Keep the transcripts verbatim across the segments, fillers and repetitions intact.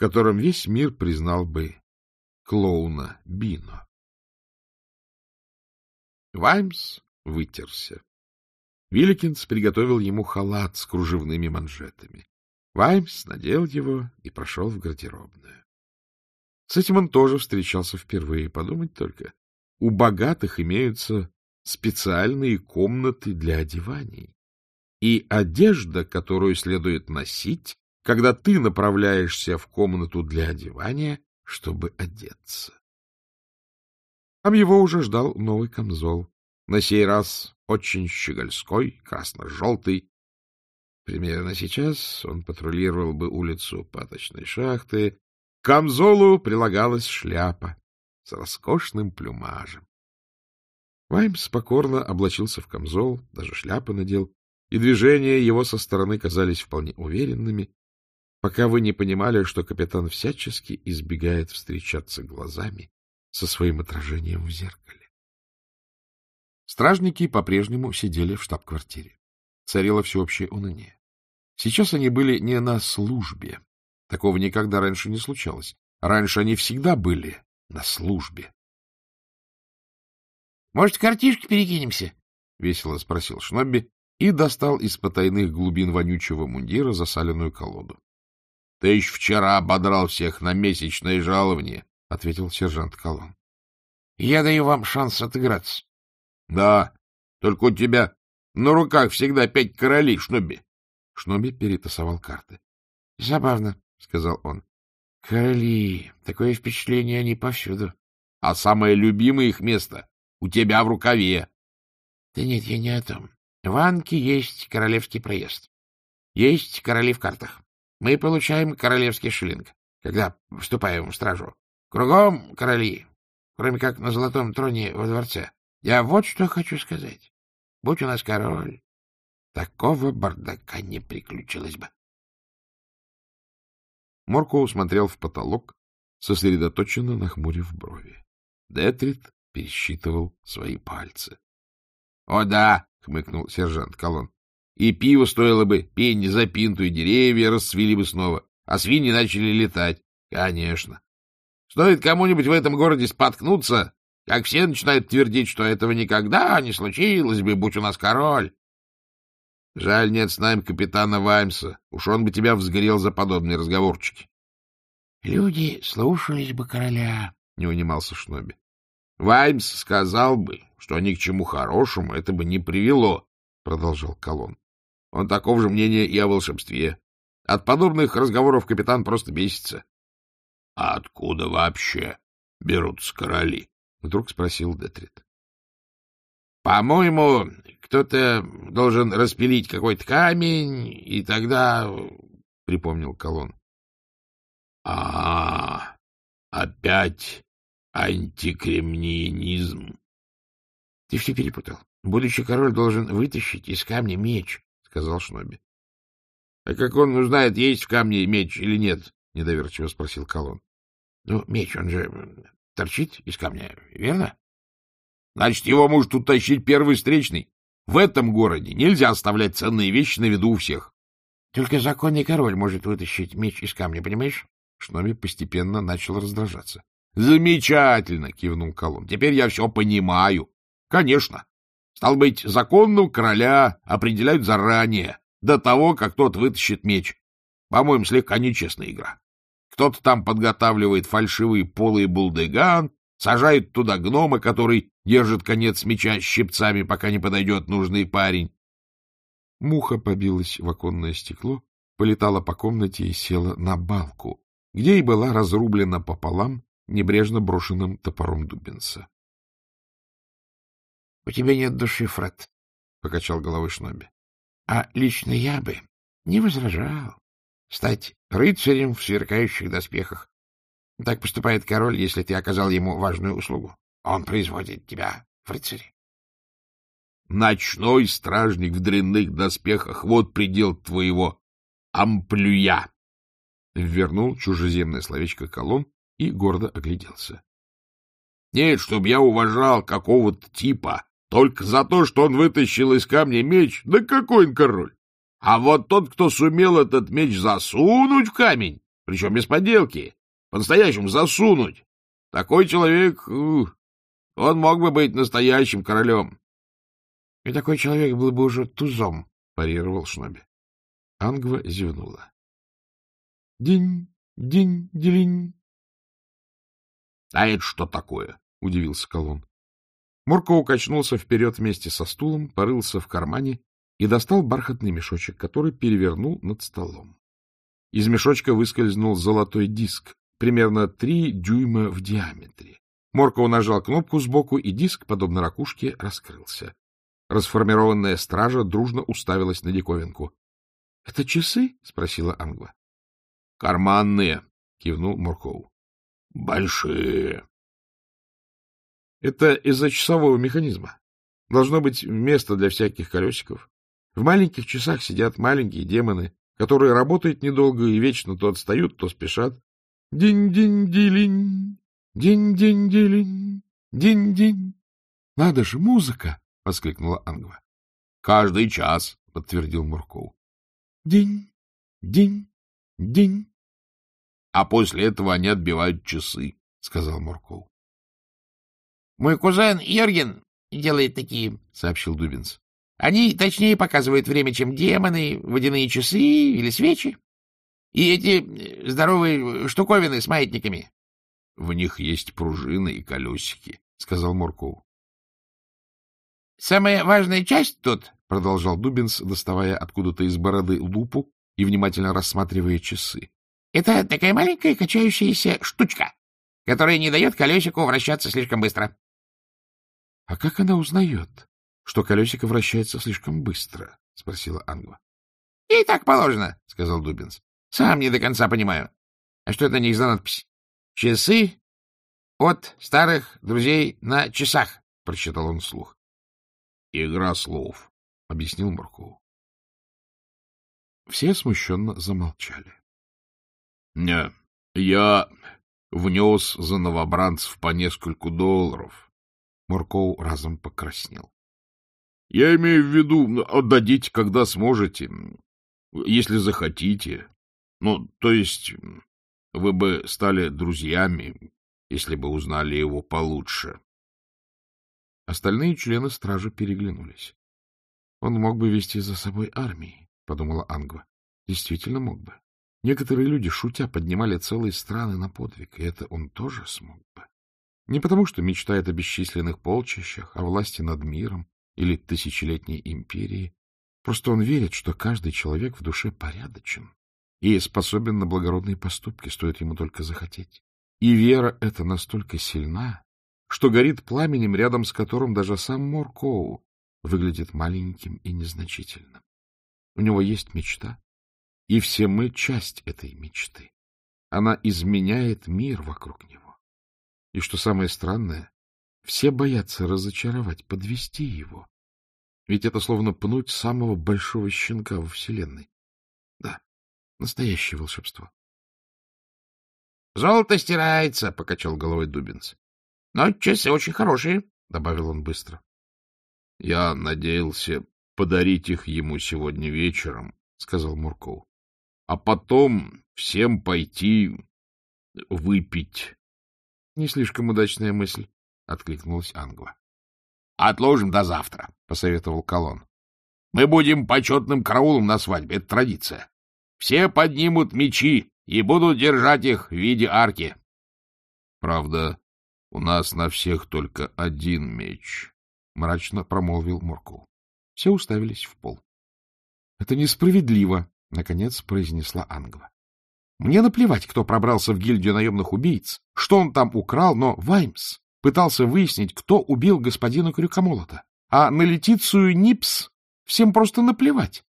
котором весь мир признал бы клоуна Бино. Ваймс вытерся. Вилликинс приготовил ему халат с кружевными манжетами. Ваймс надел его и прошел в гардеробную. С этим он тоже встречался впервые. Подумать только, у богатых имеются специальные комнаты для одеваний. И одежда, которую следует носить, когда ты направляешься в комнату для одевания, чтобы одеться. Там его уже ждал новый камзол. На сей раз очень щегольской, красно-желтый. Примерно сейчас он патрулировал бы улицу Паточной шахты. К камзолу прилагалась шляпа с роскошным плюмажем. Ваймс покорно облачился в камзол, даже шляпу надел, и движения его со стороны казались вполне уверенными, пока вы не понимали, что капитан всячески избегает встречаться глазами со своим отражением в зеркале. Стражники по-прежнему сидели в штаб-квартире. Царило всеобщее уныние. Сейчас они были не на службе. Такого никогда раньше не случалось. Раньше они всегда были на службе. — Может, картишки перекинемся? — весело спросил Шнобби и достал из потайных глубин вонючего мундира засаленную колоду. — Ты еще вчера ободрал всех на месячное жалование, — ответил сержант Колон. — Я даю вам шанс отыграться. — Да, только у тебя на руках всегда пять королей, Шнобби. Шнобби перетасовал карты. — Забавно, — сказал он. — Короли. Такое впечатление, они повсюду. — А самое любимое их место у тебя в рукаве. — Да нет, я не о том. В Анке есть королевский проезд. Есть короли в картах. Мы получаем королевский шиллинг, когда вступаем в стражу. Кругом короли, кроме как на золотом троне во дворце. Я вот что хочу сказать. Будь у нас король, такого бардака не приключилось бы. Моркоу смотрел в потолок, сосредоточенно нахмурив брови. Детрит пересчитывал свои пальцы. — О да, — хмыкнул сержант Колон, — и пиво стоило бы пенни за пинту, и деревья расцвели бы снова, а свиньи начали летать. Конечно. Стоит кому-нибудь в этом городе споткнуться, как все начинают твердить, что этого никогда не случилось бы, будь у нас король. Жаль, нет с нами капитана Ваймса. Уж он бы тебя взгорел за подобные разговорчики. — Люди слушались бы короля, — не унимался Шнобби. — Ваймс сказал бы, что ни к чему хорошему это бы не привело, — продолжал Колон. — Он такого же мнения и о волшебстве. От подобных разговоров капитан просто бесится. — А откуда вообще берутся короли? — вдруг спросил Детрит. — По-моему, кто-то должен распилить какой-то камень, и тогда... — припомнил Колон. — А, опять антикремниенизм. — Ты все перепутал. Будущий король должен вытащить из камня меч, — сказал Шнобби. — А как он узнает, есть в камне меч или нет? — недоверчиво спросил Колон. — Ну, меч, он же торчит из камня, верно? — Значит, его может утащить первый встречный. В этом городе нельзя оставлять ценные вещи на виду у всех. — Только законный король может вытащить меч из камня, понимаешь? Шнобби постепенно начал раздражаться. — Замечательно! — кивнул Колон. — Теперь я все понимаю. Конечно. Стало быть, законного короля определяют заранее, до того, как тот вытащит меч. По-моему, слегка нечестная игра. Кто-то там подготавливает фальшивый полый булдыган, сажает туда гнома, который держит конец меча щипцами, пока не подойдет нужный парень. Муха побилась в оконное стекло, полетала по комнате и села на балку, где и была разрублена пополам небрежно брошенным топором Дубинса. — У тебя нет души, Фред, — покачал головой Шнобби. — А лично я бы не возражал стать рыцарем в сверкающих доспехах. Так поступает король, если ты оказал ему важную услугу. Он производит тебя в рыцари. Ночной стражник в дрянных доспехах — вот предел твоего амплюя! — ввернул чужеземное словечко Колон и гордо огляделся. — Нет, чтоб я уважал какого-то типа только за то, что он вытащил из камня меч, да какой он король! А вот тот, кто сумел этот меч засунуть в камень, Причем без подделки. По-настоящему засунуть. Такой человек, он мог бы быть настоящим королем. — И такой человек был бы уже тузом, — парировал Шноби. Ангва зевнула. — Динь, динь, делинь. — А это что такое? — удивился Колон. Мурко укачнулся вперед вместе со стулом, порылся в кармане и достал бархатный мешочек, который перевернул над столом. Из мешочка выскользнул золотой диск, примерно три дюйма в диаметре. Мурко нажал кнопку сбоку, и диск, подобно ракушке, раскрылся. Расформированная стража дружно уставилась на диковинку. — Это часы? — спросила Ангва. — Карманные, — кивнул Муркоу. — Большие. — Это из-за часового механизма. Должно быть место для всяких колесиков. В маленьких часах сидят маленькие демоны, которые работают недолго и вечно то отстают, то спешат. Динь-динь-дилинь, динь-динь-дилинь, динь-динь. — Надо же, музыка! — воскликнула Ангва. — Каждый час, — подтвердил Муркоу. — Динь, динь, динь. — А после этого они отбивают часы, — сказал Муркоу. — Мой кузен Йорген делает такие, — сообщил Дубинс. — Они точнее показывают время, чем демоны, водяные часы или свечи. И эти здоровые штуковины с маятниками. — В них есть пружины и колесики, — сказал Муркоу. — Самая важная часть тут, — продолжал Дубинс, доставая откуда-то из бороды лупу и внимательно рассматривая часы, — это такая маленькая качающаяся штучка, которая не дает колесику вращаться слишком быстро. — А как она узнает, что колесико вращается слишком быстро? — спросила Ангва. — И так положено, — сказал Дубинс. — Сам не до конца понимаю. А что это у них за надпись? — Часы от старых друзей на часах, — прочитал он вслух. — Игра слов, — объяснил Муркоу. Все смущенно замолчали. — Не, я внес за новобранцев по нескольку долларов. Муркоу разом покраснел. — Я имею в виду, отдадите, когда сможете, если захотите. Ну, то есть, вы бы стали друзьями, если бы узнали его получше. Остальные члены стражи переглянулись. — Он мог бы вести за собой армии, — подумала Ангва. Действительно мог бы. Некоторые люди, шутя, поднимали целые страны на подвиг, и это он тоже смог бы. Не потому, что мечтает о бесчисленных полчищах, о власти над миром или тысячелетней империи. Просто он верит, что каждый человек в душе порядочен и способен на благородные поступки, стоит ему только захотеть. И вера эта настолько сильна, что горит пламенем, рядом с которым даже сам Муркоу выглядит маленьким и незначительным. У него есть мечта, и все мы часть этой мечты. Она изменяет мир вокруг него. И что самое странное, все боятся разочаровать, подвести его. Ведь это словно пнуть самого большого щенка во Вселенной. Да, настоящее волшебство. — Золото стирается, — покачал головой Дубинс. — Но часы очень хорошие, — добавил он быстро. — Я надеялся подарить их ему сегодня вечером, — сказал Муркоу. — А потом всем пойти выпить. — Не слишком удачная мысль, — откликнулась Ангва. — Отложим до завтра, — посоветовал Колон. — Мы будем почетным караулом на свадьбе, это традиция. Все поднимут мечи и будут держать их в виде арки. — Правда, у нас на всех только один меч, — мрачно промолвил Муркоу. Все уставились в пол. — Это несправедливо, — наконец произнесла Ангва. — Мне наплевать, кто пробрался в гильдию наемных убийц, что он там украл, но Ваймс пытался выяснить, кто убил господина Крюкомолота, а на Летицию Нипс всем просто наплевать.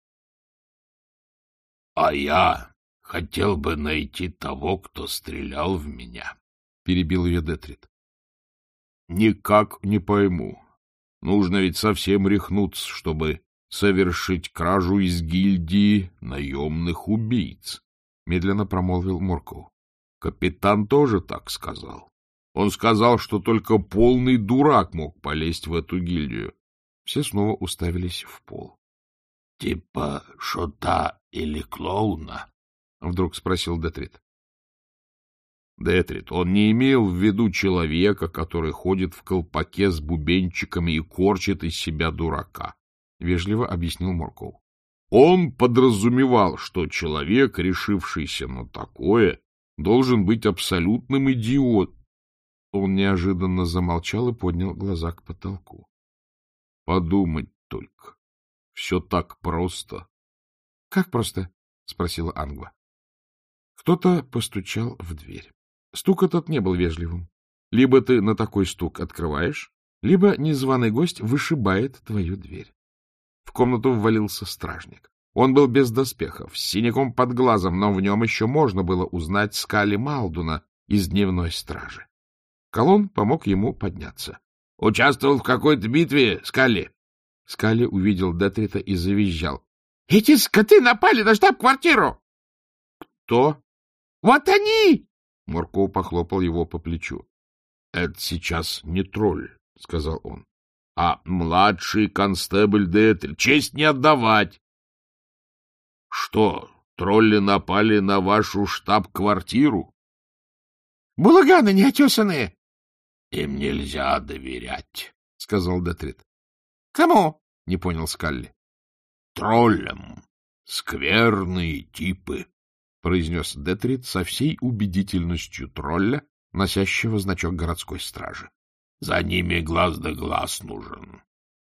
— А я хотел бы найти того, кто стрелял в меня, — перебил ее Детрит. — Никак не пойму. Нужно ведь совсем рехнуться, чтобы совершить кражу из гильдии наемных убийц, — медленно промолвил Муркоу. Капитан тоже так сказал. Он сказал, что только полный дурак мог полезть в эту гильдию. Все снова уставились в пол. — Типа шута или клоуна? вдруг спросил Детрит. Детрит, он не имел в виду человека, который ходит в колпаке с бубенчиками и корчит из себя дурака, — вежливо объяснил Моркоу. Он подразумевал, что человек, решившийся на такое, должен быть абсолютным идиотом. Он неожиданно замолчал и поднял глаза к потолку. Подумать только. Все так просто. — Как просто? — спросила Ангва. Кто-то постучал в дверь. Стук этот не был вежливым. Либо ты на такой стук открываешь, либо незваный гость вышибает твою дверь. В комнату ввалился стражник. Он был без доспехов, с синяком под глазом, но в нем еще можно было узнать Скали Малдуна из дневной стражи. Колон помог ему подняться. — Участвовал в какой-то битве, Скали? Скали увидел Детрита и завизжал. — Эти скоты напали на штаб-квартиру! — Кто? — Вот они! Моркоу похлопал его по плечу. — Это сейчас не тролль, — сказал он, — а младший констебль Детрит. Честь не отдавать! — Что, тролли напали на вашу штаб-квартиру? — Булаганы неотесанные! — Им нельзя доверять, — сказал Детрит. — Кому? — не понял Скалли. — Троллям. Скверные типы, — произнес Детрит со всей убедительностью тролля, носящего значок городской стражи. — За ними глаз да глаз нужен.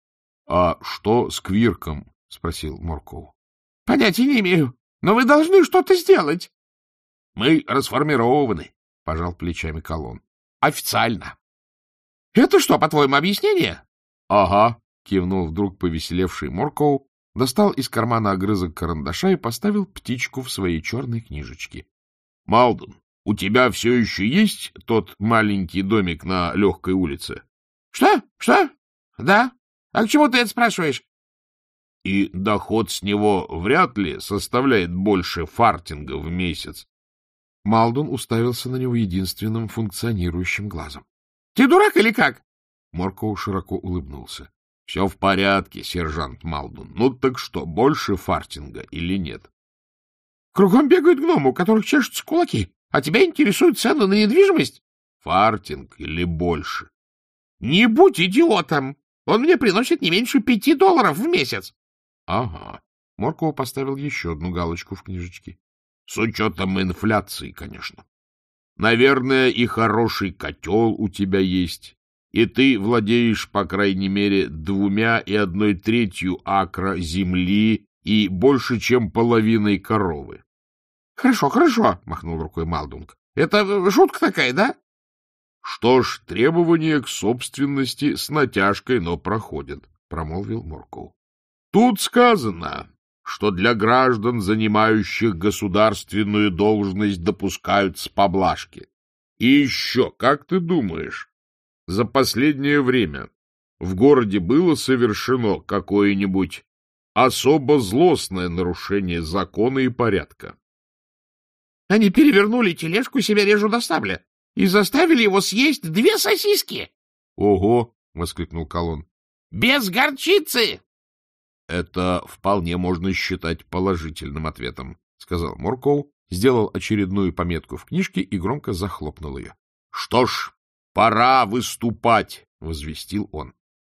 — А что с Квирком? — спросил Моркоу. — Понятия не имею, но вы должны что-то сделать. — Мы расформированы, — пожал плечами Колон. — Официально. — Это что, по-твоему, объяснение? — Ага, — кивнул вдруг повеселевший Моркоу, достал из кармана огрызок карандаша и поставил птичку в своей черной книжечке. — Малдун, у тебя все еще есть тот маленький домик на Легкой улице? — Что? Что? Да. А к чему ты это спрашиваешь? — И доход с него вряд ли составляет больше фартинга в месяц. Малдун уставился на него единственным функционирующим глазом. — Ты дурак или как? Моркоу широко улыбнулся. — Все в порядке, сержант Малдун. Ну так что, больше фартинга или нет? — Кругом бегают гномы, у которых чешутся кулаки, а тебя интересуют цены на недвижимость? — Фартинг или больше? — Не будь идиотом! Он мне приносит не меньше пяти долларов в месяц. — Ага. Моркоу поставил еще одну галочку в книжечке. — С учетом инфляции, конечно. Наверное, и хороший котел у тебя есть. И ты владеешь, по крайней мере, двумя и одной третью акра земли и больше, чем половиной коровы. — Хорошо, хорошо, — махнул рукой Малдунг. — Это шутка такая, да? — Что ж, требования к собственности с натяжкой, но проходят, — промолвил Моркоу. — Тут сказано, что для граждан, занимающих государственную должность, допускаются поблажки. И еще, как ты думаешь, за последнее время в городе было совершено какое-нибудь особо злостное нарушение закона и порядка? — Они перевернули тележку, себя режу до сабля, и заставили его съесть две сосиски. — Ого! — воскликнул Колон. — Без горчицы! — Это вполне можно считать положительным ответом, — сказал Моркоу, сделал очередную пометку в книжке и громко захлопнул ее. — Что ж, пора выступать, — возвестил он.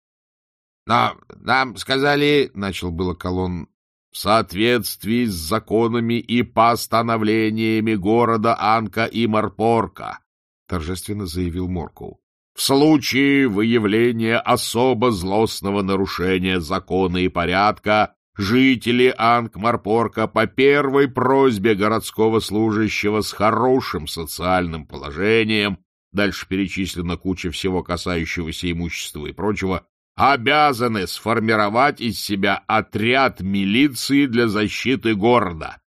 — Но нам сказали, — начал было Колон, — в соответствии с законами и постановлениями города Анка и Марпорка, — торжественно заявил Моркоу. — В случае выявления особо злостного нарушения закона и порядка жители Анк-Марпорка по первой просьбе городского служащего с хорошим социальным положением, дальше перечислена куча всего касающегося имущества и прочего, обязаны сформировать из себя отряд милиции для защиты города.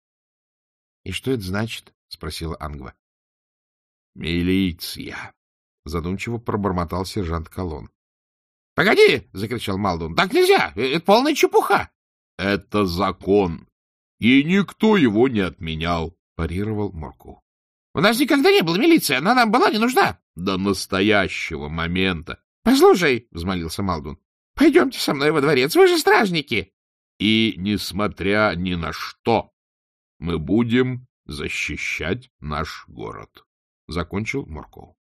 — И что это значит? — спросила Ангва. — Милиция, — задумчиво пробормотал сержант Колон. — Погоди! — закричал Малдун. — Так нельзя! Это полная чепуха! — Это закон, и никто его не отменял, — парировал Моркоу. — У нас никогда не было милиции, она нам была не нужна. — До настоящего момента. — Послушай, — взмолился Малдун, — пойдемте со мной во дворец, вы же стражники. — И, несмотря ни на что, Мы будем защищать наш город, — закончил Морков.